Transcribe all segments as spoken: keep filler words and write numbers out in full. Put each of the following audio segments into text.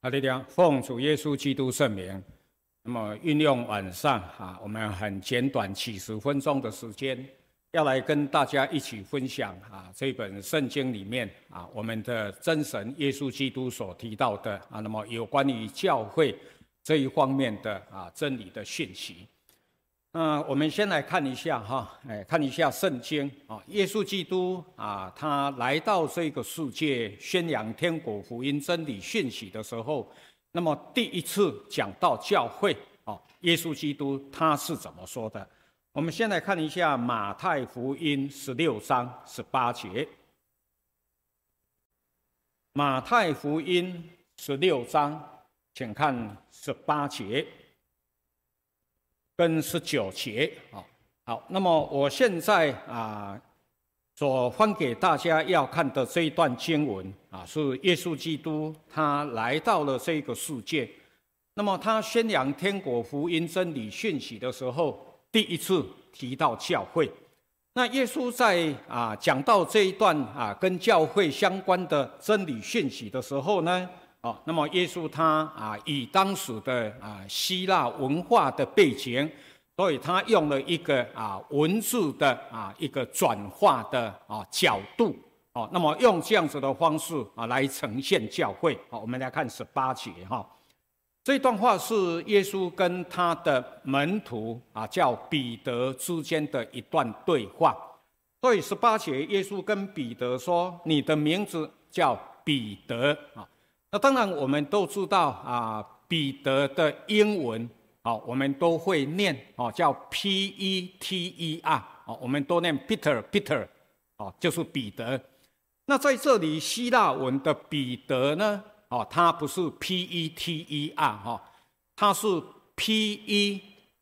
哈利路亚，奉主耶稣基督圣名。那么运用晚上啊，我们很简短几十分钟的时间，要来跟大家一起分享啊这本圣经里面啊我们的真神耶稣基督所提到的啊，那么有关于教会这一方面的啊真理的讯息。那、呃、我们先来看一下哈，哎，看一下圣经啊，耶稣基督啊，他来到这个世界宣扬天国福音真理讯息的时候，那么第一次讲到教会啊，耶稣基督他是怎么说的？我们先来看一下马太福音十六章十八节。马太福音十六章，请看十八节。跟十九节啊，好，那么我现在啊所翻给大家要看的这一段经文啊，是耶稣基督他来到了这个世界，那么他宣扬天国福音真理讯息的时候，第一次提到教会。那耶稣在啊讲到这一段啊跟教会相关的真理讯息的时候呢，哦，那么耶稣他啊，以当时的啊希腊文化的背景，所以他用了一个啊文字的啊一个转化的啊角度，哦，那么用这样子的方式啊来呈现教会。好，我们来看十八节哈，这段话是耶稣跟他的门徒啊叫彼得之间的一段对话。所以十八节，耶稣跟彼得说：“你的名字叫彼得啊。”那当然，我们都知道啊，彼得的英文啊，我们都会念哦，叫 P E T E R 哦，我们都念 Peter，Peter 哦，就是彼得。那在这里，希腊文的彼得呢，哦，它不是 P E T E R 哈，它是 P E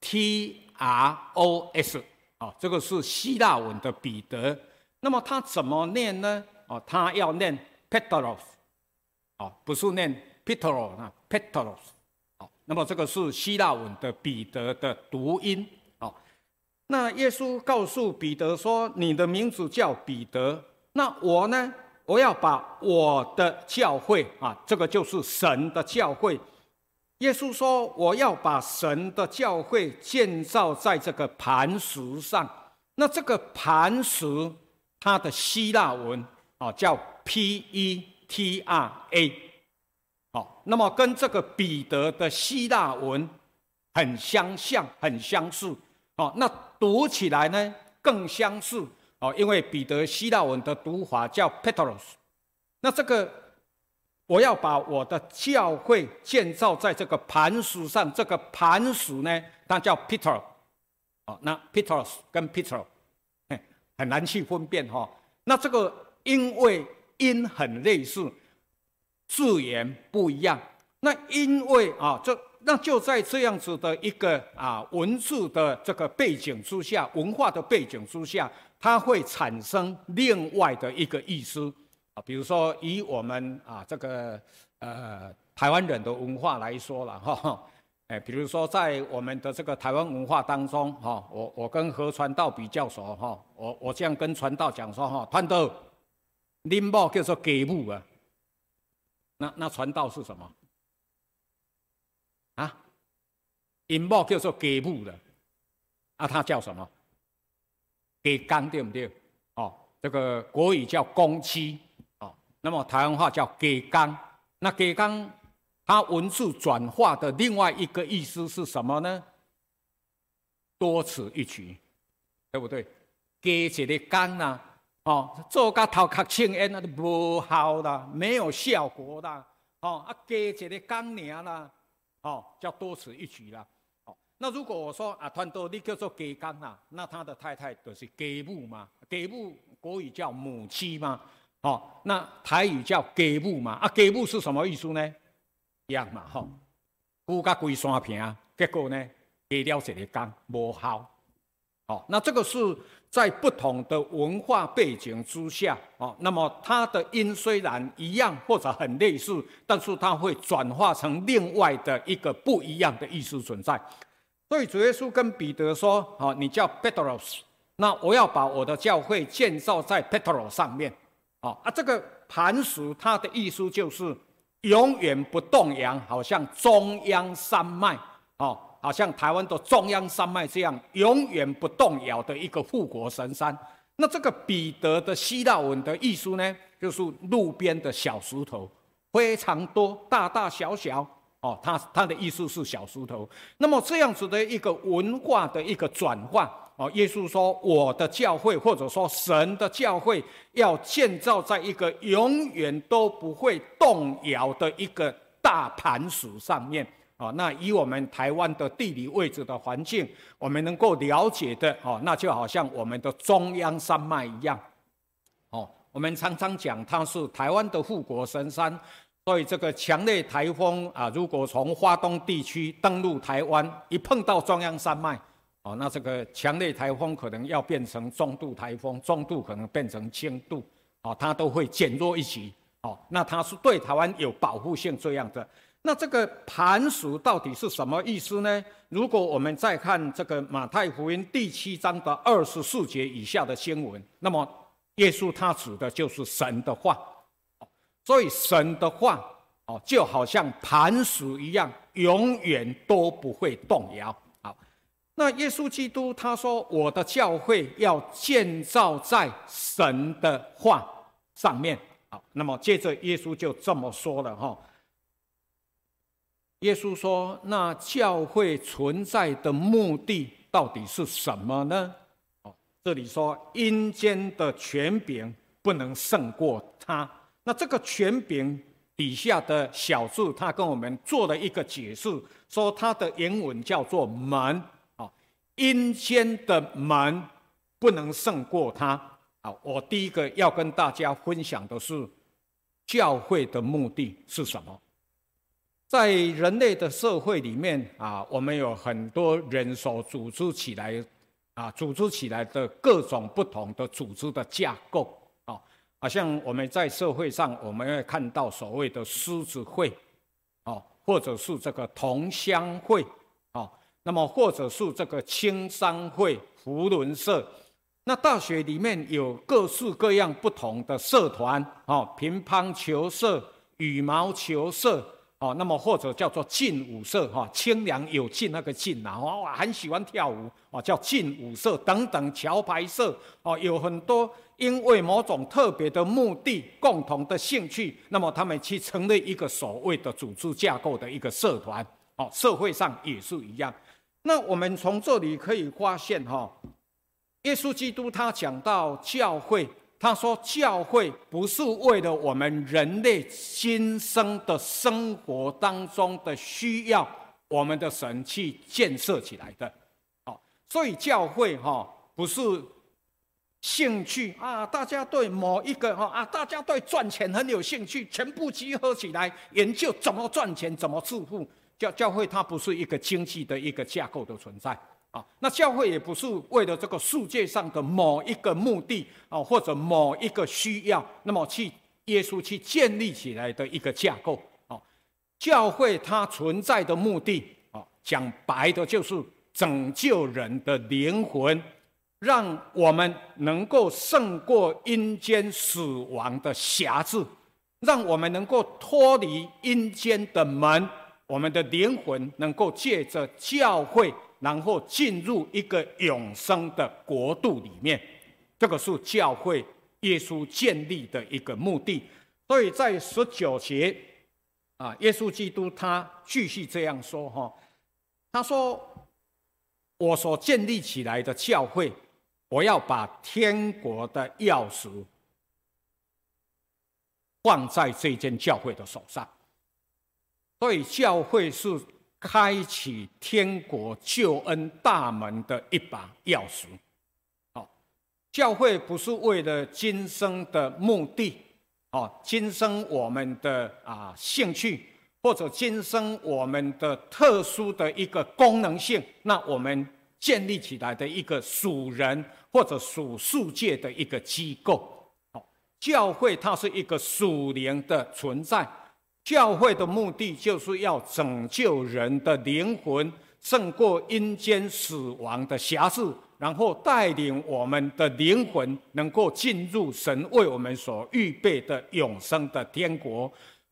T R O S 哦，这个是希腊文的彼得。那么它怎么念呢？哦，它要念 Petros。哦，不是念 Petros 啊 ，Petros。哦，那么这个是希腊文的彼得的读音。哦，那耶稣告诉彼得说：“你的名字叫彼得。那我呢？我要把我的教会啊，这个就是神的教会。耶稣说：我要把神的教会建造在这个磐石上。那这个磐石，它的希腊文啊叫 P E T R A， 好，那么跟这个彼得的希腊文很相像，很相似，哦，那读起来呢更相似，哦，因为彼得希腊文的读法叫 Petros， 那这个我要把我的教会建造在这个磐石上，这个磐石呢，它叫 Peter， 哦，那 Petros 跟 Peter 很难去分辨哈，那这个因为音很类似，字眼不一样。那因为啊，这那就在这样子的一个啊文字的这个背景之下，文化的背景之下，它会产生另外的一个意思啊。比如说，以我们啊这个呃台湾人的文化来说了哈，哎，比如说在我们的这个台湾文化当中哈，我我跟何传道比较熟哈，我我这样跟传道讲说哈，传道。恁某叫做家母啊，那那传道是什么？啊，因某叫做家母的，啊，他叫什么？家公对不对？哦，这个国语叫公妻哦，那么台湾话叫家公。那家公，它文字转化的另外一个意思是什么呢？多此一举，对不对？家一个公啊。哦，做甲头壳青烟那都无效啦，没有效果啦。哦，啊，加一个工尔啦，哦，叫多此一举啦。哦，那如果我说啊，团队你叫做家公啦，那他的太太就是家母嘛，家母国语叫母妻嘛。哦，那台语叫家母嘛，啊，家母是什么意思呢？一样嘛，吼、哦，顾甲规山坪，结果呢，加了一个工，无效。哦，那这个是在不同的文化背景之下，哦，那么它的音虽然一样或者很类似，但是它会转化成另外的一个不一样的意思存在。所以主耶稣跟彼得说：“哦，你叫 Petros， 那我要把我的教会建造在 Petros 上面。”哦啊，这个磐石它的意思就是永远不动摇，好像中央山脉哦，好像台湾的中央山脉这样永远不动摇的一个护国神山。那这个彼得的希腊文的意思呢，就是路边的小石头，非常多，大大小小哦，它它的意思是小石头。那么这样子的一个文化的一个转换哦，耶稣说我的教会，或者说神的教会，要建造在一个永远都不会动摇的一个大磐石上面。哦，那以我们台湾的地理位置的环境，我们能够了解的哦，那就好像我们的中央山脉一样。哦，我们常常讲它是台湾的护国神山，所以这个强烈台风啊，如果从花东地区登陆台湾，一碰到中央山脉，哦，那这个强烈台风可能要变成中度台风，中度可能变成轻度，哦，它都会减弱一级。哦，那它是对台湾有保护性这样的。那这个磐石到底是什么意思呢？如果我们再看这个马太福音第七章的二十四节以下的经文，那么耶稣他指的就是神的话，所以神的话哦，就好像磐石一样，永远都不会动摇。好，那耶稣基督他说：“我的教会要建造在神的话上面。”好，那么接着耶稣就这么说了哈。耶稣说：“那教会存在的目的到底是什么呢？”哦，这里说阴间的权柄不能胜过他。那这个权柄底下的小字，他跟我们做了一个解释，说它的原文叫做门。哦，阴间的门不能胜过他。好，我第一个要跟大家分享的是，教会的目的是什么？在人类的社会里面啊，我们有很多人所组织起来啊，组织起来的各种不同的组织的架构啊，好像我们在社会上，我们会看到所谓的狮子会，哦，或者是这个同乡会，哦，那么或者是这个青商会、福伦社。那大学里面有各式各样不同的社团，哦，乒乓球社、羽毛球社。哦，那么或者叫做劲舞社，哈，清凉有劲那个劲啊，哇，很喜欢跳舞，哦，叫劲舞社等等，桥牌社，哦，有很多因为某种特别的目的、共同的兴趣，那么他们去成立一个所谓的组织架构的一个社团，哦，社会上也是一样。那我们从这里可以发现，哈，耶稣基督他讲到教会。他说：“教会不是为了我们人类今生的生活当中的需要，我们的神去建设起来的。哦，所以教会哈、哦、不是兴趣啊，大家对某一个哈啊，大家对赚钱很有兴趣，全部集合起来研究怎么赚钱，怎么致富。教教会它不是一个经济的一个架构的存在。”啊，那教会也不是为了这个世界上的某一个目的啊，或者某一个需要，那么去耶稣去建立起来的一个架构啊。教会它存在的目的啊，讲白的就是拯救人的灵魂，让我们能够胜过阴间死亡的辖制，让我们能够脱离阴间的门，我们的灵魂能够借着教会。然后进入一个永生的国度里面，这个是教会耶稣建立的一个目的。所以在十九节啊，耶稣基督他继续这样说哈，他说：“我所建立起来的教会，我要把天国的钥匙放在这间教会的手上。”所以教会是开启天国救恩大门的一把钥匙。好，教会不是为了今生的目的，哦，今生我们的啊兴趣，或者今生我们的特殊的一个功能性，那我们建立起来的一个属人或者属世界的一个机构。好，教会它是一个属灵的存在。教会的目的就是要拯救人的灵魂，胜过阴间死亡的辖制，然后带领我们的灵魂能够进入神为我们所预备的永生的天国。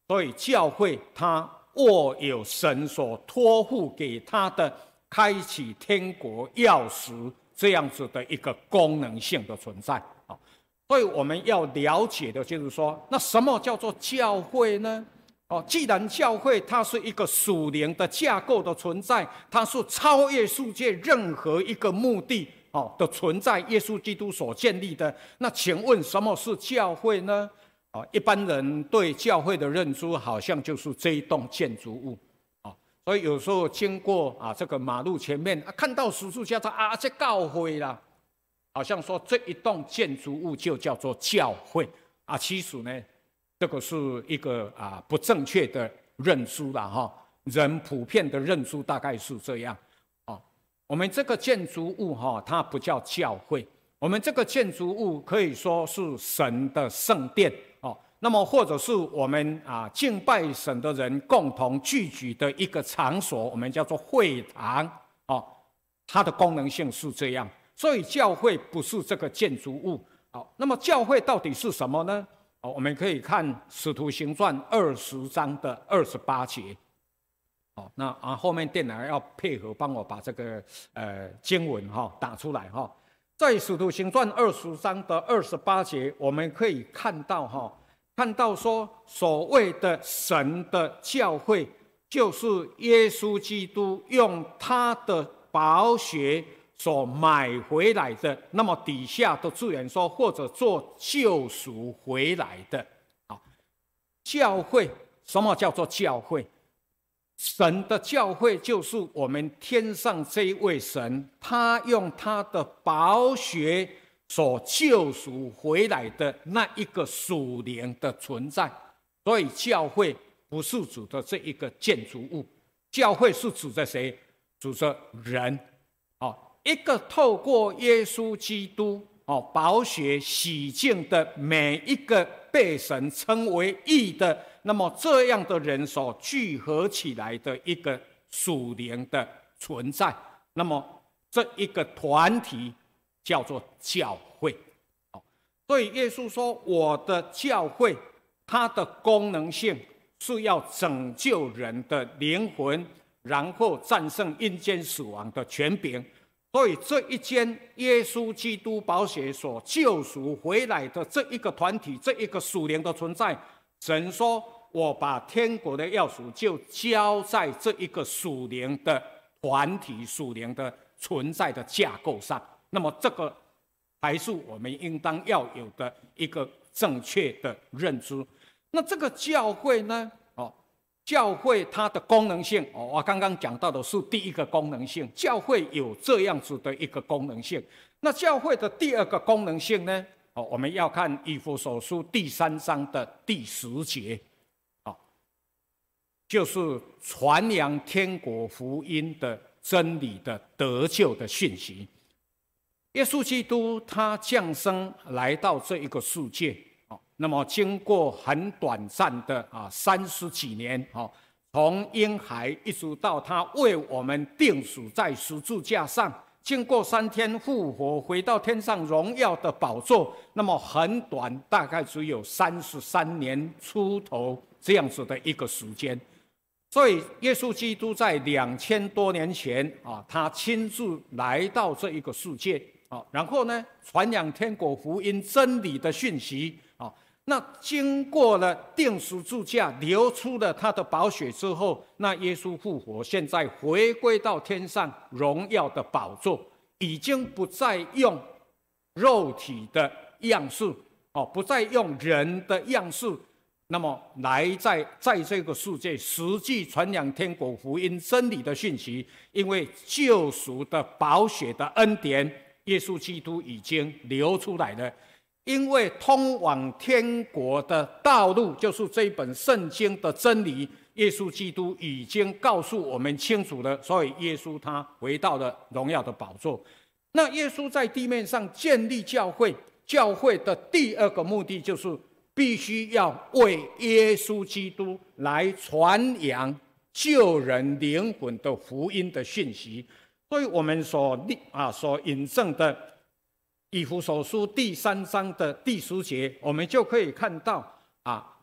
所以教会它握有神所托付给他的开启天国钥匙这样子的一个功能性的存在啊。所以我们要了解的就是说，那什么叫做教会呢？哦，既然教会它是一个属灵的架构的存在，它是超越世界任何一个目的哦的存在，耶稣基督所建立的。那请问什么是教会呢？哦，一般人对教会的认知好像就是这一栋建筑物哦，所以有时候经过啊这个马路前面，啊、看到十字架说啊这教会啦，好像说这一栋建筑物就叫做教会啊，其实呢。这个是一个啊不正确的认知啦哈，人普遍的认知大概是这样哦。我们这个建筑物哈，它不叫教会，我们这个建筑物可以说是神的圣殿哦。那么或者是我们啊敬拜神的人共同聚集的一个场所，我们叫做会堂哦。它的功能性是这样，所以教会不是这个建筑物。好，那么教会到底是什么呢？哦，我们可以看《使徒行传》二十章的二十八节。哦，那啊后面电脑要配合帮我把这个呃经文哈、哦、打出来哈、哦。在《使徒行传》二十章的二十八节，我们可以看到哈、哦，看到说所谓的神的教会，就是耶稣基督用他的宝血所买回来的，那么底下的字眼说，或者做救赎回来的。好，教会，什么叫做教会？神的教会就是我们天上这一位神，他用他的宝血所救赎回来的那一个属灵的存在。所以教会不是指的这一个建筑物，教会是指着谁？指着人。哦，一个透过耶稣基督哦宝血洗净的每一个被神称为义的，那么这样的人所聚合起来的一个属灵的存在，那么这一个团体叫做教会。哦，所以耶稣说，我的教会它的功能性是要拯救人的灵魂，然后战胜阴间死亡的权柄。所以这一间耶稣基督宝血所救赎回来的这一个团体，这一个属灵的存在，神说我把天国的钥匙就交在这一个属灵的团体、属灵的存在的架构上。那么这个还是我们应当要有的一个正确的认知。那这个教会呢？哦，教会它的功能性，哦，我刚刚讲到的是第一个功能性，教会有这样子的一个功能性。那教会的第二个功能性呢？哦，我们要看以弗所书第三章的第十节，哦，就是传扬天国福音的真理的得救的讯息。耶稣基督他降生来到这一个世界，哦，那么经过很短暂的啊三十几年，哦，从婴孩一直到他为我们钉死在十字架上，经过三天复活，回到天上荣耀的宝座，那么很短，大概只有三十三年出头这样子的一个时间。所以耶稣基督在两千多年前啊，他亲自来到这一个世界。哦，然后呢，传扬天国福音真理的讯息。哦，那经过了钉十字架，流出了他的宝血之后，那耶稣复活，现在回归到天上荣耀的宝座，已经不再用肉体的样式，哦，不再用人的样式，那么来在在这个世界实际传扬天国福音真理的讯息，因为救赎的宝血的恩典。耶稣基督已经流出来了，因为通往天国的道路就是这一本圣经的真理，耶稣基督已经告诉我们清楚了，所以耶稣他回到了荣耀的宝座。那耶稣在地面上建立教会，教会的第二个目的就是必须要为耶稣基督来传扬救人灵魂的福音的讯息。所以我们所啊所引证的以弗所书第三章的第十节，我们就可以看到啊，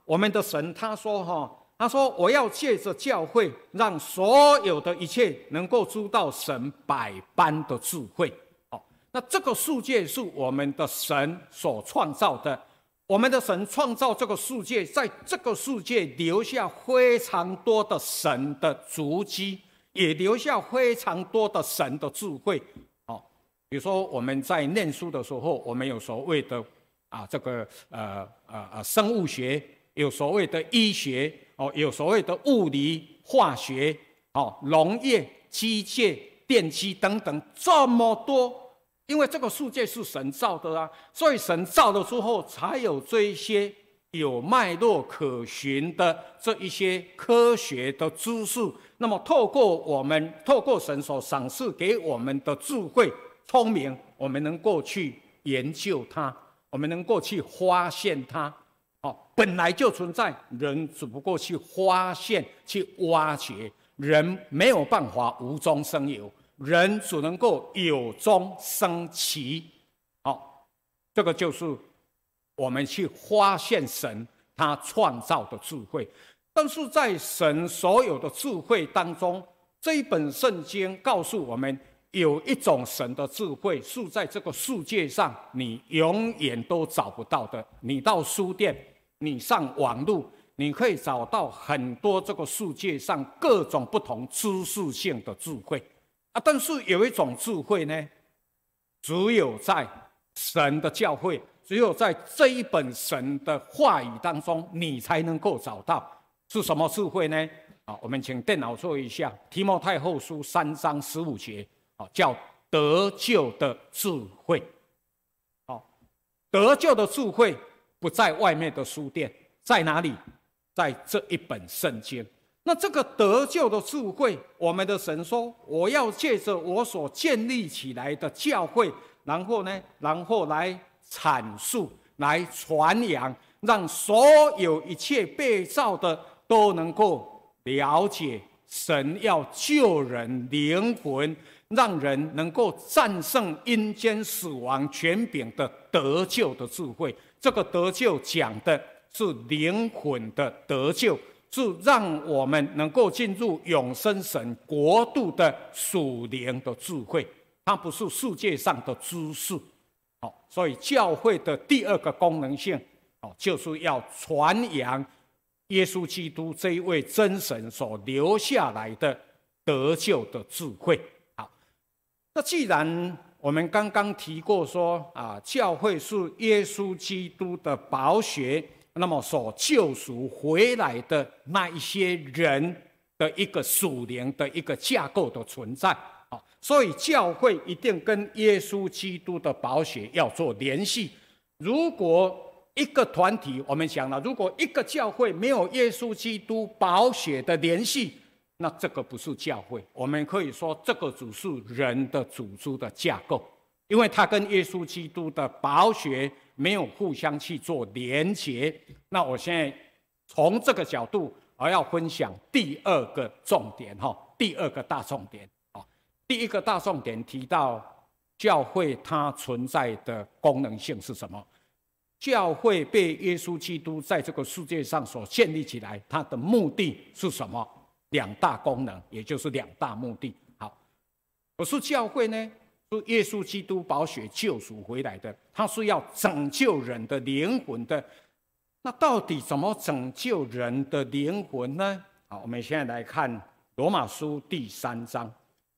我们的神他说哈，他说我要借着教会，让所有的一切能够知道神百般的智慧。哦，那这个世界是我们的神所创造的，我们的神创造这个世界，在这个世界留下非常多的神的足迹，也留下非常多的神的智慧。哦，比如说我们在念书的时候，我们有所谓的啊这个呃呃呃生物学，有所谓的医学，哦，有所谓的物理、化学，哦，农业、机械、电机等等，这么多。因为这个世界是神造的啊，所以神造了之后，才有这一些有脉络可循的这一些科学的知识。那么，透过我们，透过神所赏赐给我们的智慧、聪明，我们能够去研究它，我们能够去发现它。哦，本来就存在，人只不过去发现、去挖掘，人没有办法无中生有。人只能够有中生奇，好，这个就是我们去发现神他创造的智慧。但是在神所有的智慧当中，这一本圣经告诉我们，有一种神的智慧是在这个世界上你永远都找不到的。你到书店，你上网路，你可以找到很多这个世界上各种不同知识性的智慧。啊，但是有一种智慧呢，只有在神的教会，只有在这一本神的话语当中，你才能够找到。是什么智慧呢？啊，我们请电脑做一下，提摩太后书三章十五节，啊，叫得救的智慧。好，得救的智慧不在外面的书店，在哪里？在这一本圣经。那这个得救的智慧，我们的神说，我要借着我所建立起来的教会，然后呢，然后来阐述、来传扬，让所有一切被造的都能够了解神要救人灵魂，让人能够战胜阴间死亡权柄的得救的智慧。这个得救讲的是灵魂的得救，是让我们能够进入永生神国度的属灵的智慧，它不是世界上的知识。好，所以教会的第二个功能性，哦，就是要传扬耶稣基督这一位真神所留下来的得救的智慧。好，那既然我们刚刚提过说啊，教会是耶稣基督的宝血，那么所救赎回来的那一些人的一个属灵的一个架构的存在，啊，所以教会一定跟耶稣基督的宝血要做联系。如果一个团体，我们讲了，如果一个教会没有耶稣基督宝血的联系，那这个不是教会，我们可以说这个只是人的组织的架构，因为它跟耶稣基督的宝血没有互相去做连结。那我现在从这个角度，我要分享第二个重点哈，第二个大重点啊。第一个大重点提到教会它存在的功能性是什么？教会被耶稣基督在这个世界上所建立起来，它的目的是什么？两大功能，也就是两大目的。好，可是教会呢，是耶稣基督宝血救赎回来的，它是要拯救人的灵魂的。那到底怎么拯救人的灵魂呢？好，我们现在来看罗马书第三章。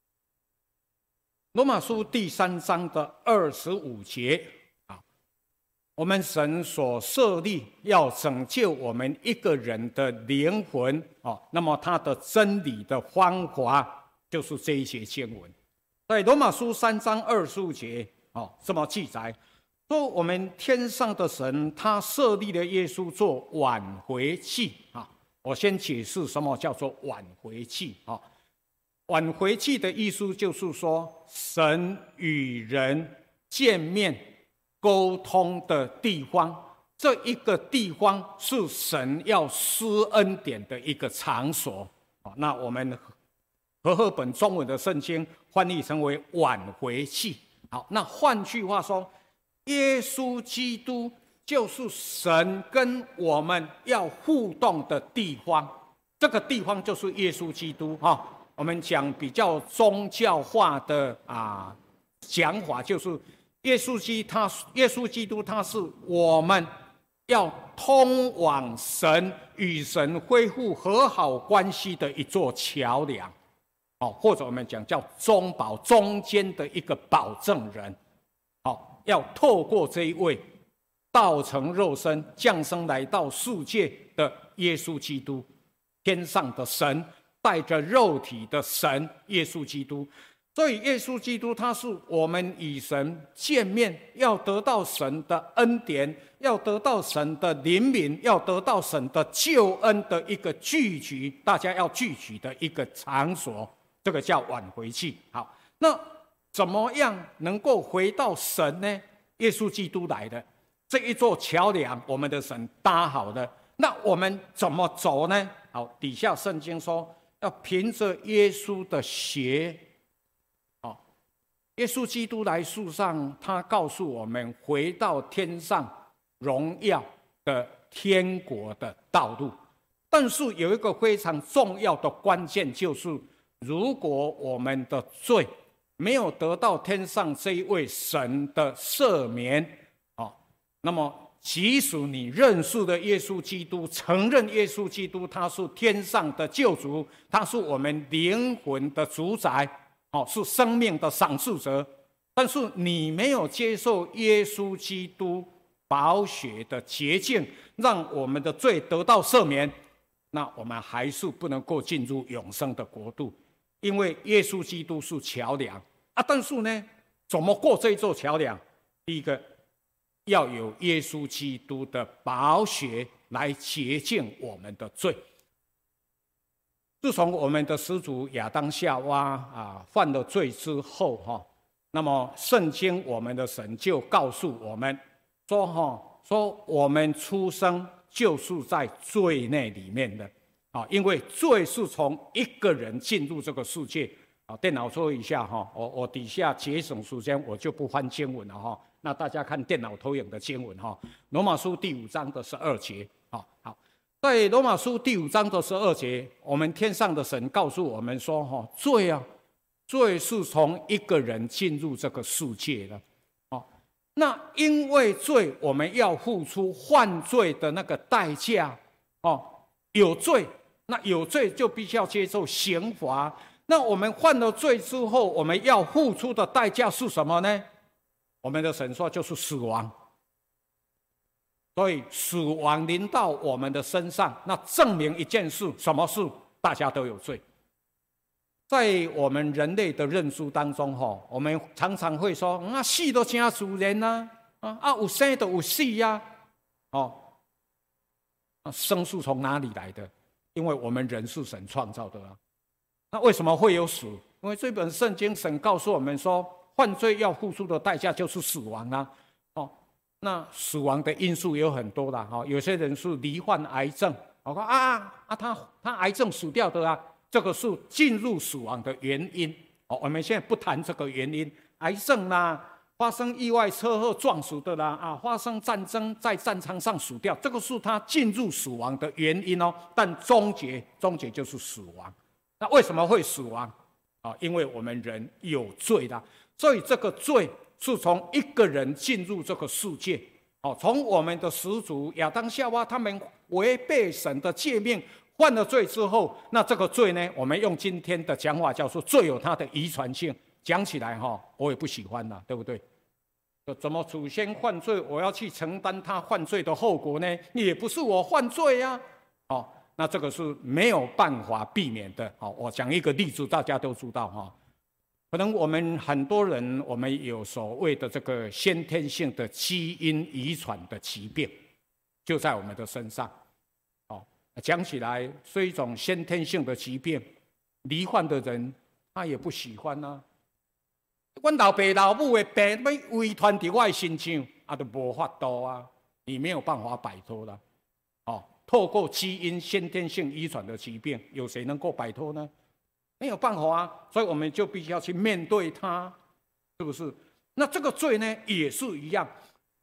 罗马书第三章的二十五节，啊，我们神所设立要拯救我们一个人的灵魂，哦，那么他的真理的方法就是这一节经文。在罗马书三章二十五节，哦，这么记载说，我们天上的神他设立了耶稣做挽回祭啊。我先解释什么叫做挽回祭啊。挽回祭的意思就是说，神与人见面沟通的地方，这一个地方是神要施恩典的一个场所。那我们和合本中文的圣经翻译成为挽回祭。好，那换句话说，耶稣基督就是神跟我们要互动的地方，这个地方就是耶稣基督哈。我们讲比较宗教化的啊讲法，就是耶稣基他耶稣基督他是我们要通往神与神恢复和好关系的一座桥梁，哦，或者我们讲叫中保，中间的一个保证人，哦，要透过这一位道成肉身降生来到世界的耶稣基督，天上的神带着肉体的神耶稣基督。所以耶稣基督他是我们与神见面，要得到神的恩典，要得到神的怜悯，要得到神的救恩的一个聚集，大家要聚集的一个场所，这个叫挽回祭。好，那怎么样能够回到神呢？耶稣基督来的这一座桥梁，我们的神搭好了，那我们怎么走呢？好，底下圣经说要凭着耶稣的血。耶稣基督来世上，他告诉我们回到天上荣耀的天国的道路。但是有一个非常重要的关键，就是如果我们的罪没有得到天上这一位神的赦免，哦，那么即使你认识了耶稣基督，承认耶稣基督他是天上的救主，他是我们灵魂的主宰，哦，是生命的赏赐者，但是你没有接受耶稣基督宝血的洁净，让我们的罪得到赦免，那我们还是不能够进入永生的国度，因为耶稣基督是桥梁啊。但是呢，怎么过这座桥梁？第一个，要有耶稣基督的宝血来洁净我们的罪。自从我们的始祖亚当夏娃啊犯了罪之后哈，那么圣经我们的神就告诉我们说哈，说我们出生就是在罪内里面的啊，因为罪是从一个人进入这个世界啊。电脑说一下哈，我我底下节省时间，我就不翻经文了哈。那大家看电脑投影的经文哈，罗马书第五章的十二节啊，好。在罗马书第五章的十二节，我们天上的神告诉我们说：“哈，罪啊，罪是从一个人进入这个世界的。哦，那因为罪，我们要付出犯罪的那个代价。哦，有罪，那有罪就必须要接受刑罚。那我们犯了罪之后，我们要付出的代价是什么呢？我们的神说，就是死亡。”所以死亡临到我们的身上，那证明一件事，什么事？大家都有罪。在我们人类的认知当中，哈，我们常常会说：“啊，死都真自然呐，啊啊，有生都有死呀，哦，生是从哪里来的？因为我们人是神创造的啊。那为什么会有死？因为这本圣经神告诉我们说，犯罪要付出的代价就是死亡啊。哦。那死亡的因素有很多啦，哈，有些人是罹患癌症，我说啊啊，他他癌症死掉的啊，这个是进入死亡的原因。哦，我们现在不谈这个原因，癌症啦，发生意外车祸撞死的啦，啊，发生战争在战场上死掉，这个是他进入死亡的原因哦。但终结，终结就是死亡。那为什么会死亡？啊，因为我们人有罪啦，所以这个罪是从一个人进入这个世界，哦，从我们的始祖亚当夏娃他们违背神的诫命，犯了罪之后，那这个罪呢，我们用今天的讲法叫做罪有它的遗传性。讲起来哈，我也不喜欢啦，对不对？怎么祖先犯罪，我要去承担他犯罪的后果呢？也不是我犯罪呀，哦，那这个是没有办法避免的。好，我讲一个例子，大家都知道哈。可能我们很多人，我们有所谓的这个先天性的基因遗传的疾病，就在我们的身上。哦，讲起来是一种先天性的疾病，罹患的人他也不喜欢啊。我老爸老母的病要遗传在我的身上，啊，就无法度啊，你没有办法摆脱了。哦，透过基因先天性遗传的疾病，有谁能够摆脱呢？没有办法啊，所以我们就必须要去面对它，是不是？那这个罪呢，也是一样。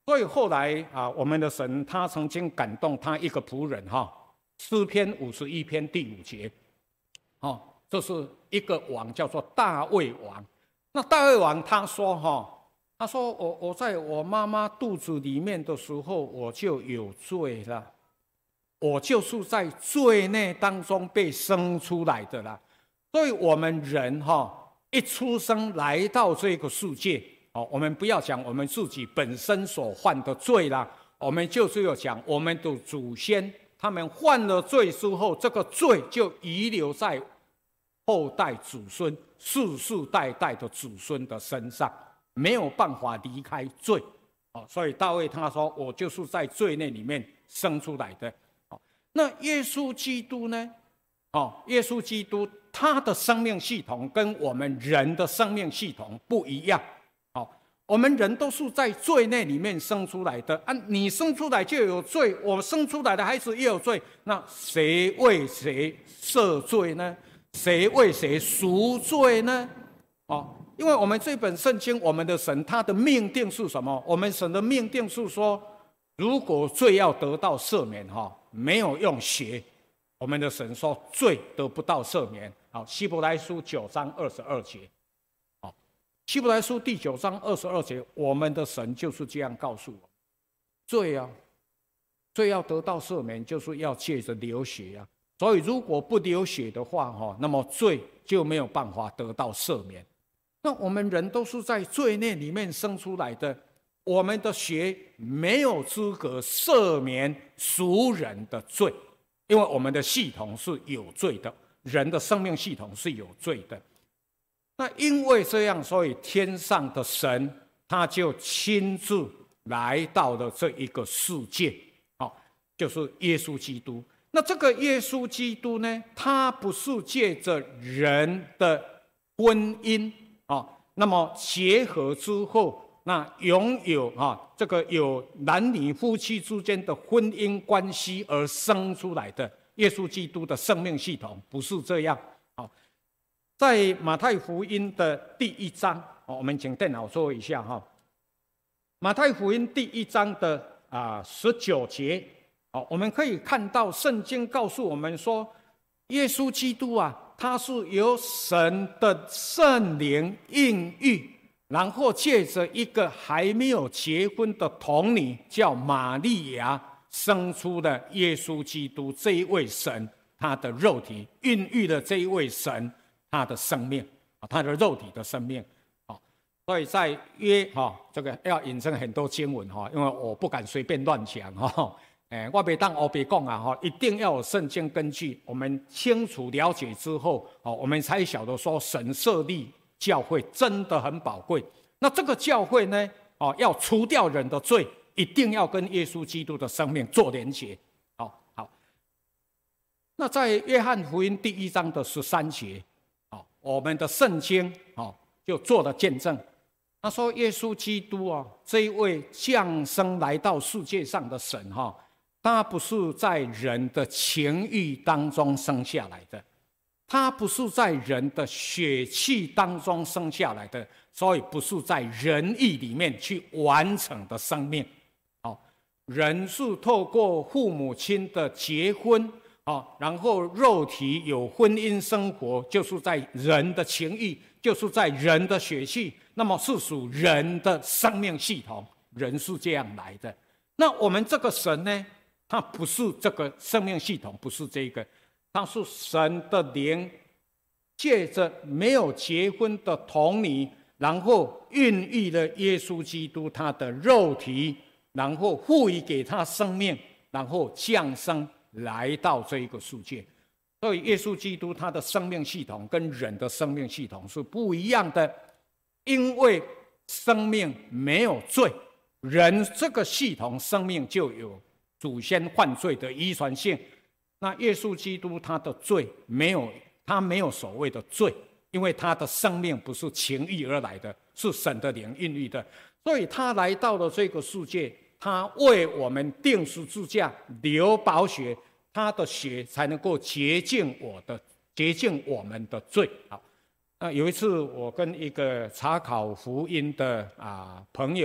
所以后来啊，我们的神他曾经感动他一个仆人哈，诗篇五十一篇第五节，哦，这是一个王叫做大卫王。那大卫王他说哈，他说我我在我妈妈肚子里面的时候我就有罪了，我就是在罪孽当中被生出来的啦。所以我们人哈一出生来到这个世界。哦，我们不要讲我们自己本身所犯的罪啦，我们就是要讲我们的祖先，他们犯了罪之后，这个罪就遗留在后代子孙、世世代代的子孙的身上，没有办法离开罪。哦，所以大卫他说：“我就是在罪孽里面生出来的。”哦，那耶稣基督呢？哦，耶稣基督他的生命系统跟我们人的生命系统不一样。我们人都是在罪孽里面生出来的啊！你生出来就有罪，我生出来的孩子也有罪，那谁为谁赦罪呢？谁为谁赎罪呢？哦，因为我们这本圣经，我们的神他的命定是什么？我们神的命定是说，如果罪要得到赦免，哈，没有用血。我们的神说，罪得不到赦免。好，希伯来书九章二十二节。希伯来书第九章二十二节，我们的神就是这样告诉我：罪啊，罪要得到赦免，就是要借着流血啊。所以如果不流血的话，哈，那么罪就没有办法得到赦免。那我们人都是在罪孽里面生出来的，我们的血没有资格赦免赎人的罪，因为我们的系统是有罪的，人的生命系统是有罪的。那因为这样，所以天上的神他就亲自来到了这一个世界，哦，就是耶稣基督。那这个耶稣基督呢，他不是借着人的婚姻啊、哦，那么结合之后，那拥有啊这个有男女夫妻之间的婚姻关系而生出来的。耶稣基督的生命系统不是这样。在马太福音的第一章，我们请电脑说一下哈。马太福音第一章的啊十九节，哦，我们可以看到圣经告诉我们说，耶稣基督啊，他是由神的圣灵孕育，然后借着一个还没有结婚的童女叫玛利亚生出了耶稣基督这一位神，他的肉体孕育了这一位神。他的生命，他的肉体的生命，所以在约哈这个要引申很多经文哈，因为我不敢随便乱讲哈，哎，我别当我别讲啊哈，一定要有圣经根据，我们清楚了解之后，哦，我们才晓得说神设立教会真的很宝贵。那这个教会呢，哦，要除掉人的罪，一定要跟耶稣基督的生命做连结。好，好。那在约翰福音第一章的十三节。我们的圣经就做了见证，他说耶稣基督啊，这一位降生来到世界上的神哈，他不是在人的情欲当中生下来的，他不是在人的血气当中生下来的，所以不是在人意里面去完成的生命。好，人是透过父母亲的结婚。哦，然后肉体有婚姻生活，就是在人的情欲，就是在人的血气，那么是属人的生命系统，人是这样来的。那我们这个神呢，他不是这个生命系统，不是这个，他是神的灵，借着没有结婚的童女，然后孕育了耶稣基督他的肉体，然后赋予给他生命，然后降生。来到这一个世界，所以耶稣基督他的生命系统跟人的生命系统是不一样的，因为生命没有罪，人这个系统生命就有祖先犯罪的遗传性。那耶稣基督他的罪没有，他没有所谓的罪，因为他的生命不是情欲而来的，是神的灵孕育的，所以他来到了这个世界。他为我们钉十字架，流宝血，他的血才能够洁净我的，洁净我们的罪。好，那有一次我跟一个查考福音的啊朋友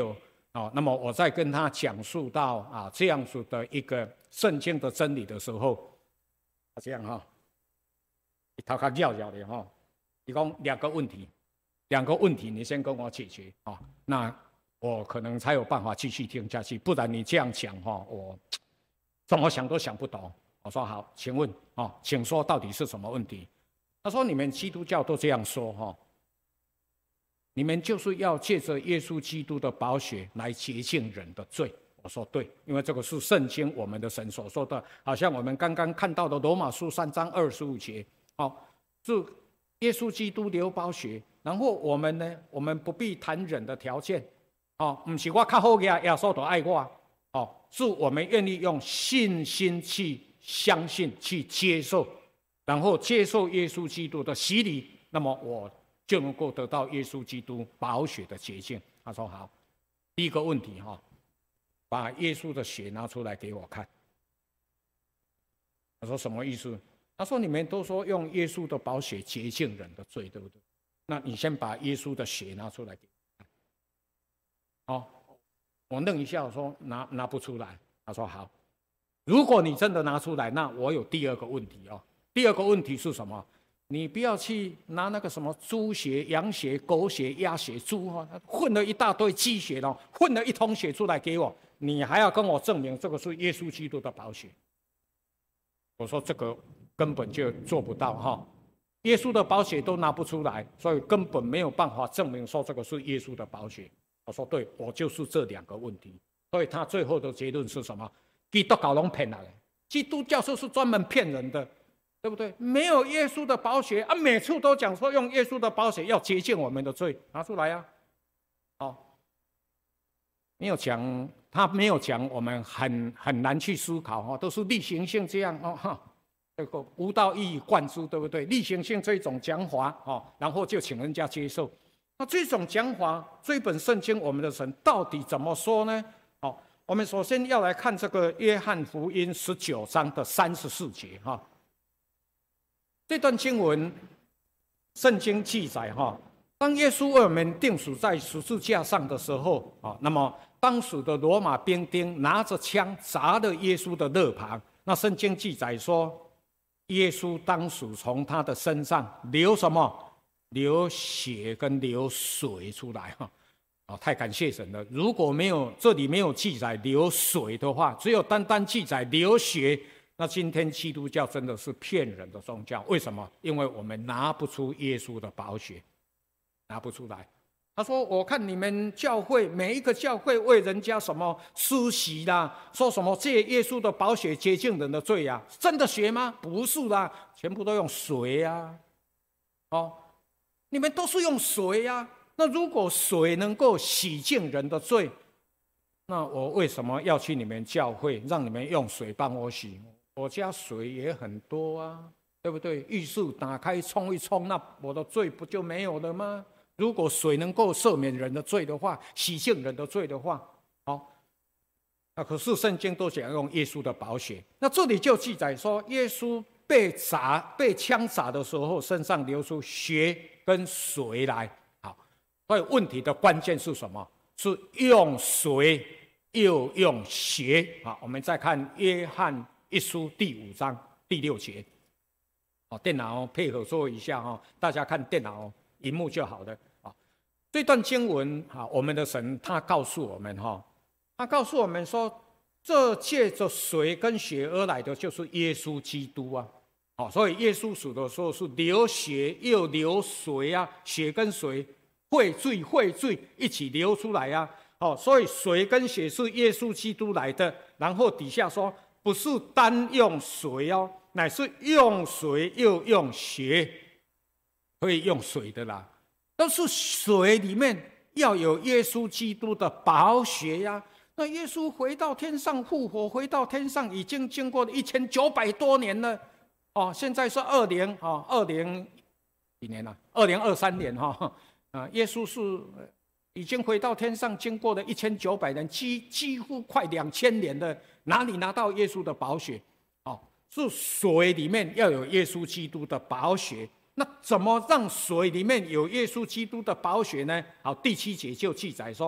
哦，那么我在跟他讲述到啊这样子的一个圣经的真理的时候，这样哈，头壳绕绕的哈，你讲两个问题，两个问题你先跟我解决啊，那我可能才有办法继续听下去，不然你这样讲哈，我怎么想都想不懂。我说好，请问啊，请说到底是什么问题？他说你们基督教都这样说哈。你们就是要借着耶稣基督的宝血来洁净人的罪。我说对，因为这个是圣经我们的神所说的，好像我们刚刚看到的罗马书三章二十五节，哦，是耶稣基督流宝血，然后我们呢，我们不必谈人的条件，哦，不是我较好个，耶稣都爱我，哦，是我们愿意用信心去相信、去接受，然后接受耶稣基督的洗礼，那么我就能够得到耶稣基督宝血的洁净。他说好，第一个问题哈，把耶稣的血拿出来给我看。他说什么意思？他说你们都说用耶稣的宝血洁净人的罪，对不对？那你先把耶稣的血拿出来给我看。哦，我愣一下，我说拿拿不出来。他说好，如果你真的拿出来，那我有第二个问题哦。第二个问题是什么？你不要去拿那个什么猪血、羊血、狗血、鸭血、猪哈，混了一大堆鸡血哦，混了一桶血出来给我，你还要跟我证明这个是耶稣基督的宝血？我说这个根本就做不到哈，耶稣的宝血都拿不出来，所以根本没有办法证明说这个是耶稣的宝血。我说对，我就是这两个问题。所以他最后的结论是什么？基督教拢骗人的，基督教就是专门骗人的。对不对？没有耶稣的宝血啊，每次都讲说用耶稣的宝血要洁净我们的罪，拿出来啊！哦，没有讲，他没有讲，我们很很难去思考哈，都是例行性这样哦哈，这个无道一以贯之，对不对？例行性这种讲法哦，然后就请人家接受。那这种讲法，这本圣经我们的神到底怎么说呢？哦，我们首先要来看这个约翰福音十九章的三十四节哈。这段经文，圣经记载哈，当耶稣为我们钉死在十字架上的时候啊，那么当时的罗马兵丁拿着枪砸了耶稣的肋旁。那圣经记载说，耶稣当时从他的身上流什么？流血跟流水出来哈。啊，太感谢神了！如果没有这里没有记载流水的话，只有单单记载流血。那今天基督教真的是骗人的宗教，为什么？因为我们拿不出耶稣的宝血，拿不出来。他说：“我看你们教会每一个教会为人家什么施洗啦，说什么借耶稣的宝血洁净人的罪呀、啊？真的血吗？不是啦，全部都用水呀、啊！哦，你们都是用水呀、啊。那如果水能够洗净人的罪，那我为什么要去你们教会，让你们用水帮我洗？”我家水也很多啊，对不对？浴室打开冲一冲，那我的罪不就没有了吗？如果水能够赦免人的罪的话，洗净人的罪的话，好，那可是圣经都讲用耶稣的宝血。那这里就记载说，耶稣被砸、被枪砸的时候，身上流出血跟水来。好，所以问题的关键是什么？是用水又用血。好，我们再看约翰一书第五章第六节，哦，电脑配合说一下哈，大家看电脑荧幕就好了啊。这段经文啊，我们的神他告诉我们哈，他告诉我们说，这借着水跟血而来的就是耶稣基督啊。哦，所以耶稣死的时候是流血又流水啊，血跟水汇聚汇聚一起流出来啊。哦，所以水跟血是耶稣基督来的，然后底下说。不是单用水哦，乃是用水又用血，可以用水的啦。但是水里面要有耶稣基督的宝血呀、啊。那耶稣回到天上复活，回到天上已经经过了一千九百多年了。哦，现在是二零哦，二零几年了？二零二三年哈、哦、啊，耶稣是已经回到天上，经过了一千九百年，几几乎快两千年了。哪里拿到耶稣的宝血？哦，是水里面要有耶稣基督的宝血。那怎么让水里面有耶稣基督的宝血呢？好，第七节就记载说，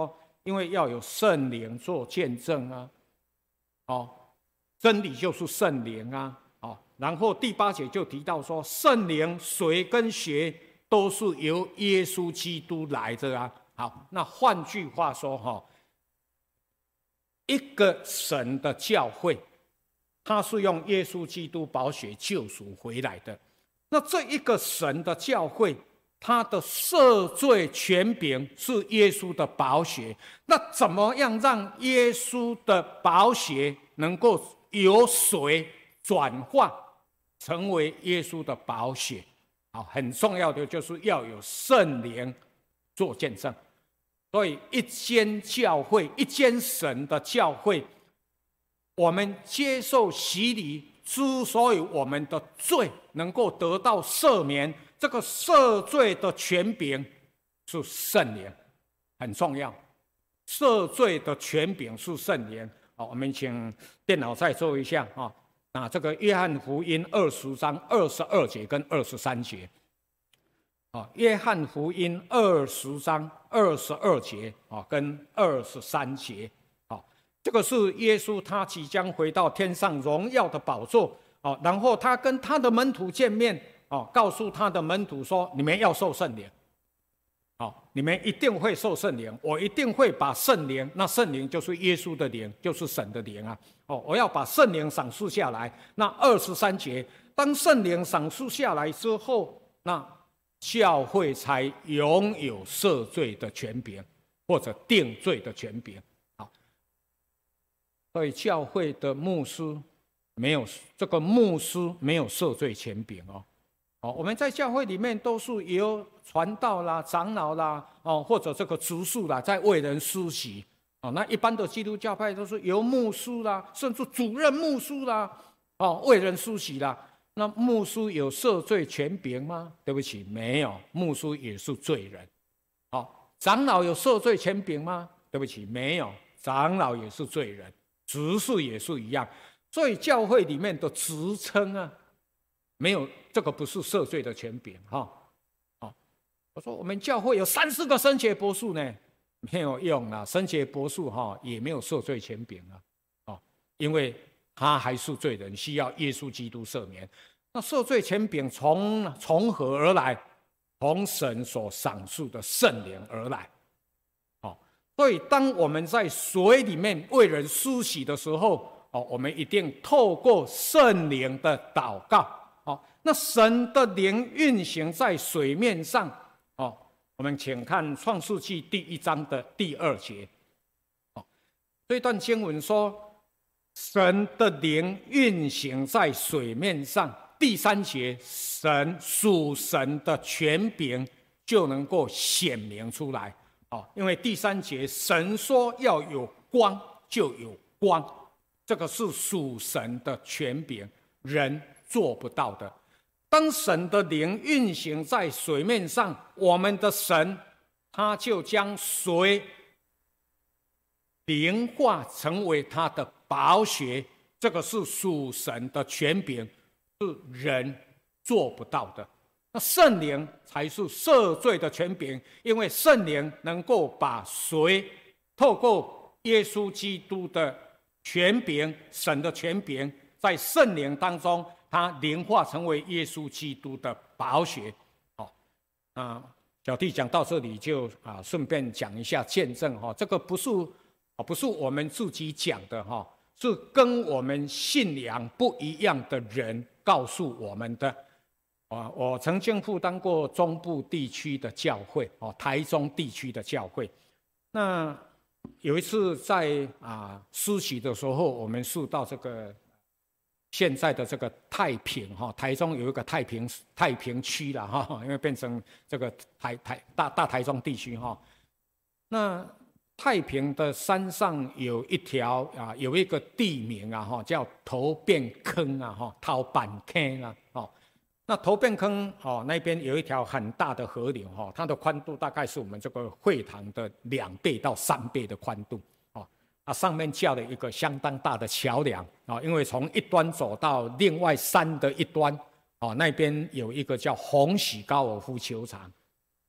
因为要有圣灵做见证啊，哦，真理就是圣灵啊，哦，然后第八节就提到说，圣灵、水跟血都是由耶稣基督来的啊。好，那换句话说哈，一个神的教会，它是用耶稣基督宝血救赎回来的。那这一个神的教会，他的赦罪权柄是耶稣的宝血，那怎么样让耶稣的宝血能够由水转化成为耶稣的宝血？好，很重要的就是要有圣灵做见证。所以一间教会，一间神的教会，我们接受洗礼，之所以我们的罪能够得到赦免，这个赦罪的权柄是圣灵，很重要。赦罪的权柄是圣灵。好，我们请电脑再做一下啊。那这个约翰福音二十章二十二节跟二十三节。啊，约翰福音二十章二十二节啊，跟二十三节。啊，这个是耶稣他即将回到天上荣耀的宝座。哦，然后他跟他的门徒见面，哦，告诉他的门徒说：“你们要受圣灵，哦，你们一定会受圣灵，我一定会把圣灵，那圣灵就是耶稣的灵，就是神的灵啊，哦，我要把圣灵赏赐下来。”那二十三节，当圣灵赏赐下来之后，那教会才拥有赦罪的权柄，或者定罪的权柄。好，所以教会的牧师。没有这个牧师没有赦罪权柄哦，哦，我们在教会里面都是由传道啦、长老啦，哦，或者这个执事啦，在为人施洗哦。那一般的基督教派都是由牧师啦，甚至主任牧师啦，哦，为人施洗啦。那牧师有赦罪权柄吗？对不起，没有，牧师也是罪人。哦，长老有赦罪权柄吗？对不起，没有，长老也是罪人，执事也是一样。所以教会里面的职称啊，没有这个不是赦罪的权柄哈。哦，我说我们教会有三四个神学博士呢，没有用啦，神学博士哈也没有赦罪权柄啊，哦，因为他还是罪人，需要耶稣基督赦免。那赦罪权柄从从何而来？从神所赏赐的圣灵而来。哦，所以当我们在水里面为人施洗的时候。哦，我们一定透过圣灵的祷告，哦，那神的灵运行在水面上，哦，我们请看创世纪第一章的第二节，哦，这段经文说，神的灵运行在水面上，第三节，神属神的权柄就能够显明出来，哦，因为第三节神说要有光，就有光。这个是属神的权柄，人做不到的。当神的灵运行在水面上，我们的神他就将水灵化成为他的宝血，这个是属神的权柄，是人做不到的。那圣灵才是赦罪的权柄，因为圣灵能够把水透过耶稣基督的权柄，神的权柄，在圣灵当中，它灵化成为耶稣基督的宝血。好，啊，小弟讲到这里就啊，顺便讲一下见证哈，这个不是啊，不是我们自己讲的哈，是跟我们信仰不一样的人告诉我们的。啊，我曾经负担过中部地区的教会，哦，台中地区的教会，那。有一次在啊施洗的时候，我们是到这个现在的这个太平哈，台中有一个太平太平区了哈，因为变成这个台台大大台中地区哈。那太平的山上有一条啊，有一个地名啊哈，叫头变坑啊哈，头板坑啊哦。那头变坑哦，那边有一条很大的河流哈，它的宽度大概是我们这个会堂的两倍到三倍的宽度哦。啊，上面架了一个相当大的桥梁啊，因为从一端走到另外山的一端哦，那边有一个叫红喜高尔夫球场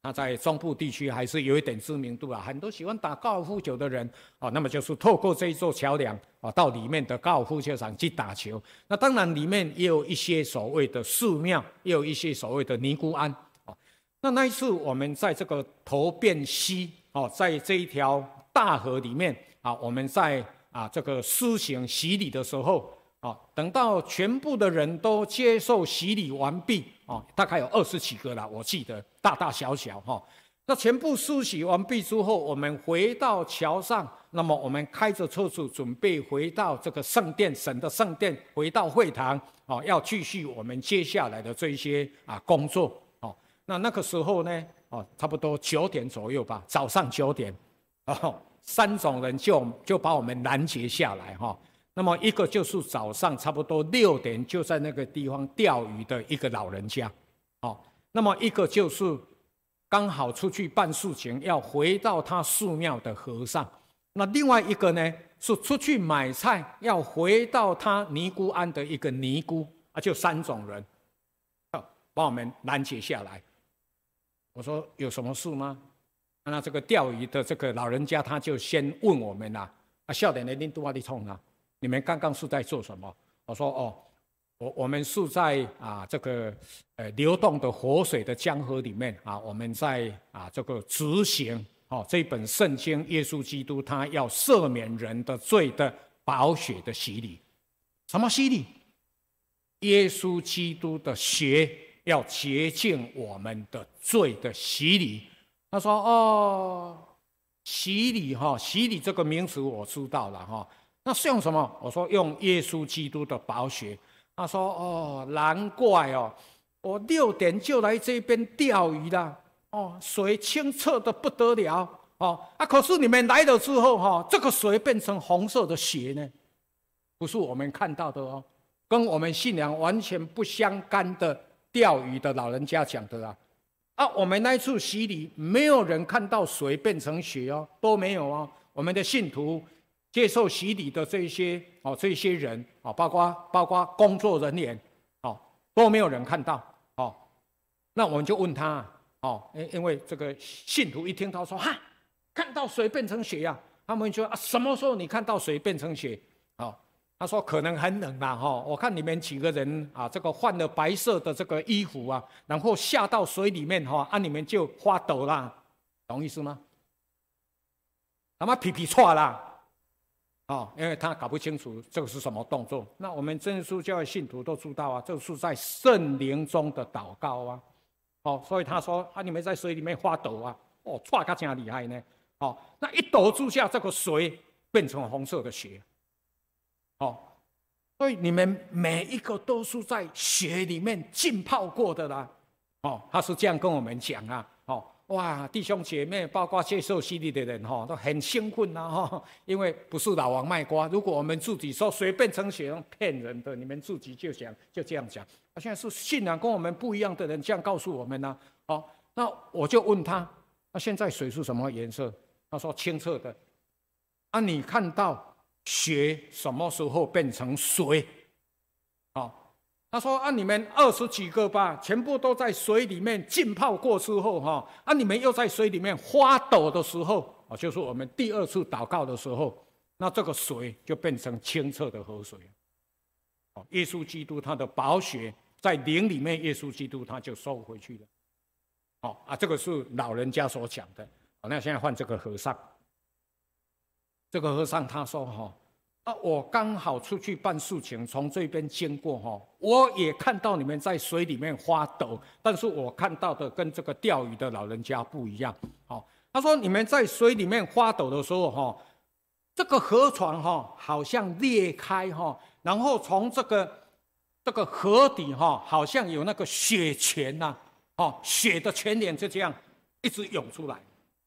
他在中部地区还是有一点知名度啊，很多喜欢打高尔夫球的人哦，那么就是透过这一座桥梁啊，到里面的高尔夫球场去打球。那当然里面也有一些所谓的寺庙，也有一些所谓的尼姑庵哦。那那一次我们在这个头汴溪哦，在这一条大河里面啊，我们在啊这个施行洗礼的时候啊，等到全部的人都接受洗礼完毕啊，大概有二十几个啦，我记得大大小小哈。那全部施洗完毕之后，我们回到桥上，那么我们开着车子准备回到这个圣殿，神的圣殿，回到会堂啊，要继续我们接下来的这一些啊工作哦。那那个时候呢，哦，差不多九点左右吧，早上九点，哦。三种人就就把我们拦截下来哈，那么一个就是早上差不多六点就在那个地方钓鱼的一个老人家，哦，那么一个就是刚好出去办事情要回到他寺庙的和尚，那另外一个呢是出去买菜要回到他尼姑庵的一个尼姑啊，就三种人，把我们拦截下来。我说有什么事吗？那这个钓鱼的这个老人家他就先问我们啦、啊，啊，少年的恁拄仔在创啊？你们刚刚是在做什么？我说哦，我我们是在啊这个呃流动的活水的江河里面啊，我们在啊这个执行哦这本圣经，耶稣基督他要赦免人的罪的宝血的洗礼。什么洗礼？耶稣基督的血要洁净我们的罪的洗礼。他说：“哦，洗礼哈，洗礼这个名词我知道了哈。那是用什么？我说用耶稣基督的宝血。他说：哦，难怪哦，我六点就来这边钓鱼了。哦，水清澈的不得了哦啊！可是你们来了之后哈，这个水变成红色的血呢，不是我们看到的哦，跟我们信仰完全不相干的钓鱼的老人家讲的啊。”啊，我们那一次洗礼，没有人看到水变成血哦，都没有哦。我们的信徒接受洗礼的这些哦，这些人哦，包括包括工作人员哦，都没有人看到哦。那我们就问他哦，因因为这个信徒一听到说哈，看到水变成血呀、啊，他们就说啊，什么时候你看到水变成血？哦。他说：“可能很冷啦，哈！我看你们几个人啊，这个换了白色的这个衣服啊，然后下到水里面哈，啊，你们就发抖啦，懂意思吗？他妈皮皮错啦，哦，因为他搞不清楚这个是什么动作。那我们真耶稣教会信徒都知道啊，这是在圣灵中的祷告啊，哦，所以他说啊，你们在水里面发抖啊，哦，错得真厉害呢，哦，那一抖之下，这个水变成红色的血。”哦，所以你们每一个都是在血里面浸泡过的啦。哦，他是这样跟我们讲啊。哦，哇，弟兄姐妹，包括接受洗礼的人哈、哦，都很兴奋呐哈、哦，因为不是老王卖瓜。如果我们自己说水变成血，骗人的，你们自己就讲就这样讲。现在是信仰跟我们不一样的人这样告诉我们呢、啊。哦，那我就问他，那现在水是什么颜色？他说清澈的。啊，你看到？血什么时候变成水？哦，他说啊，你们二十几个吧，全部都在水里面浸泡过之后，哈，啊，你们又在水里面发抖的时候，啊，就是我们第二次祷告的时候，那这个水就变成清澈的河水。哦，耶稣基督他的宝血在灵里面，耶稣基督他就收回去了。哦啊，这个是老人家所讲的。哦，那现在换这个和尚。这个和尚他说：“哈，啊，我刚好出去办事情，从这边经过哈，我也看到你们在水里面发抖，但是我看到的跟这个钓鱼的老人家不一样。哦，他说你们在水里面发抖的时候哈，这个河床哈好像裂开哈，然后从这个这个河底哈，好像有那个血泉呐，哦，血的泉源就这样一直涌出来。”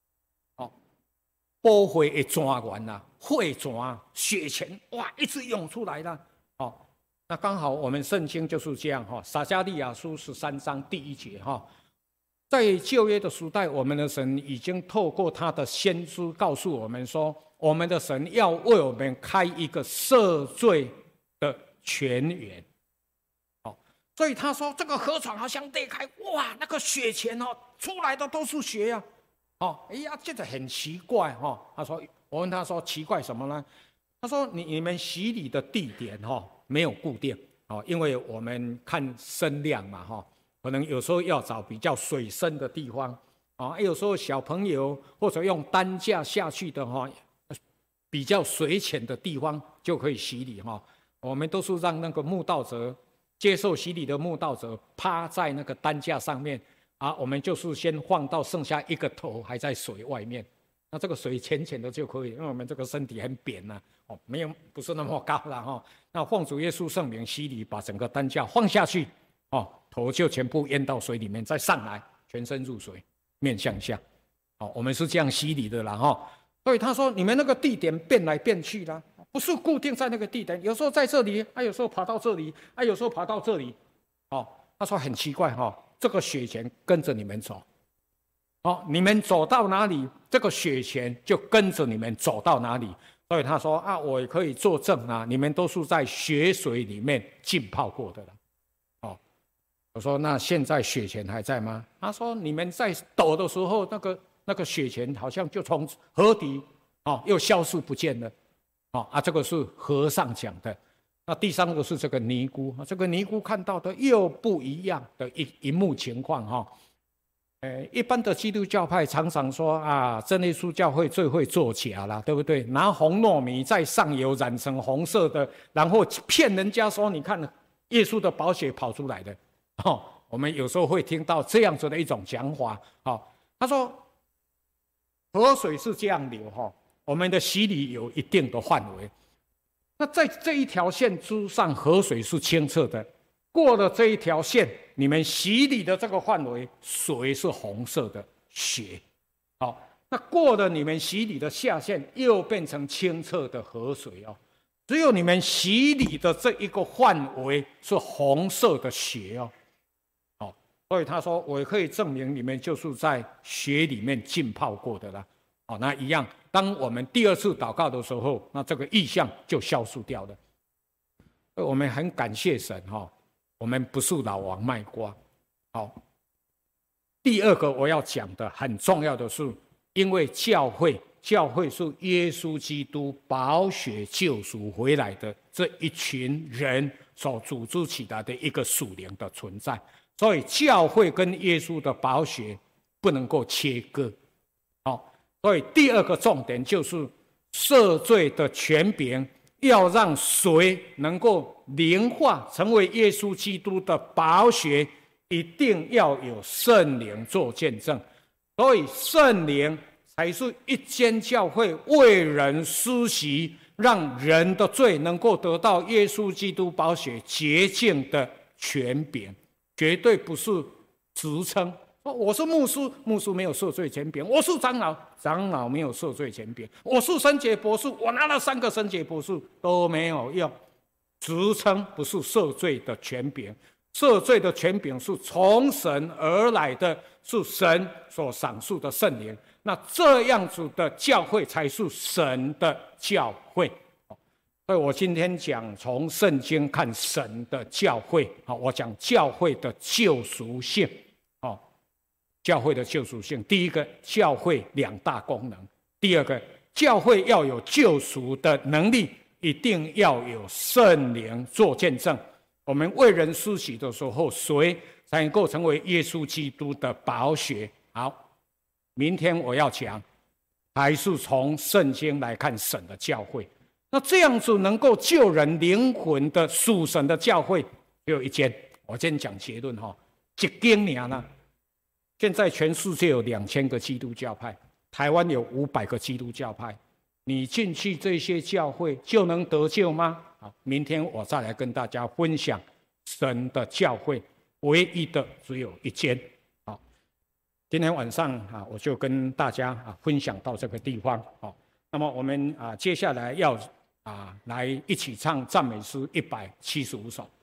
波会的泉源呐，血泉、血泉，哇，一直涌出来了。哦，那刚好我们圣经就是这样哈，撒迦利亚书十三章第一节哈，在旧约的时代，我们的神已经透过他的先知告诉我们说，我们的神要为我们开一个赦罪的泉源。哦， 所以他说这个河床好像裂开，哇，那个血泉哦，出来的都是血呀、啊，哦，哎呀，这个很奇怪哈、哦。他说，我问他说奇怪什么呢？他说你你们洗礼的地点哈、哦、没有固定哦，因为我们看声量嘛哈、哦，可能有时候要找比较水深的地方啊、哦，有时候小朋友或者用担架下去的哈、哦，比较水浅的地方就可以洗礼哈、哦。我们都是让那个慕道者。接受洗礼的慕道者趴在那个担架上面啊，我们就是先放到剩下一个头还在水外面，那这个水浅浅的就可以，因为我们这个身体很扁呐、啊，哦，没有不是那么高了哈、哦。那奉主耶稣圣名洗礼，把整个担架放下去，哦，头就全部淹到水里面，再上来，全身入水，面向下，哦，我们是这样洗礼的啦哈、哦。所以他说你们那个地点变来变去啦。不是固定在那个地点，有时候在这里，啊，有时候跑到这里，啊，有时候跑到这里，哦，他说很奇怪哈、哦，这个血泉跟着你们走，哦，你们走到哪里，这个血泉就跟着你们走到哪里。所以他说啊，我也可以作证啊，你们都是在血水里面浸泡过的了，哦，我说那现在血泉还在吗？他说你们在抖的时候，那个那个血泉好像就从河底哦又消失不见了。哦啊，这个是和尚讲的。那第三个是这个尼姑，这个尼姑看到的又不一样的一一幕情况哈。呃，一般的基督教派常常说啊，真耶稣教会最会作假啦，对不对？拿红糯米在上游染成红色的，然后骗人家说，你看耶稣的宝血跑出来的。哦，我们有时候会听到这样子的一种讲法。哦，他说河水是这样流哈。我们的洗礼有一定的范围，那在这一条线之上，河水是清澈的。过了这一条线，你们洗礼的这个范围，水是红色的血。好，那过了你们洗礼的下线，又变成清澈的河水哦。只有你们洗礼的这一个范围是红色的血哦。好，所以他说，我可以证明你们就是在血里面浸泡过的啦。好，那一样，当我们第二次祷告的时候，那这个异象就消失掉了。我们很感谢神哈，我们不是老王卖瓜。好，第二个我要讲的很重要的是，因为教会，教会是耶稣基督宝血救赎回来的这一群人所组织起来的一个属灵的存在，所以教会跟耶稣的宝血不能够切割。好。所以第二个重点就是赦罪的权柄，要让谁能够灵化成为耶稣基督的宝血，一定要有圣灵做见证。所以圣灵才是一间教会为人施洗，让人的罪能够得到耶稣基督宝血洁净的权柄，绝对不是职称。我是牧师，牧师没有赦罪权柄；我是长老，长老没有赦罪权柄；我是神学博士，我拿了三个神学博士都没有用。职称不是赦罪的权柄，赦罪的权柄是从神而来的，是神所赏赐的圣灵。那这样子的教会才是神的教会。所以我今天讲从圣经看神的教会，我讲教会的救赎性。教会的救赎性，第一个，教会两大功能；第二个，教会要有救赎的能力，一定要有圣灵做见证。我们为人施洗的时候，谁才能够成为耶稣基督的宝血？好，明天我要讲，还是从圣经来看神的教会。那这样子能够救人灵魂的属神的教会，只有一间。我今天讲结论哈，一间而已。现在全世界有两千个基督教派，台湾有五百个基督教派，你进去这些教会就能得救吗？好，明天我再来跟大家分享神的教会，唯一的只有一间。好，今天晚上啊，我就跟大家啊分享到这个地方。好，那么我们啊接下来要啊来一起唱赞美诗一百七十五首。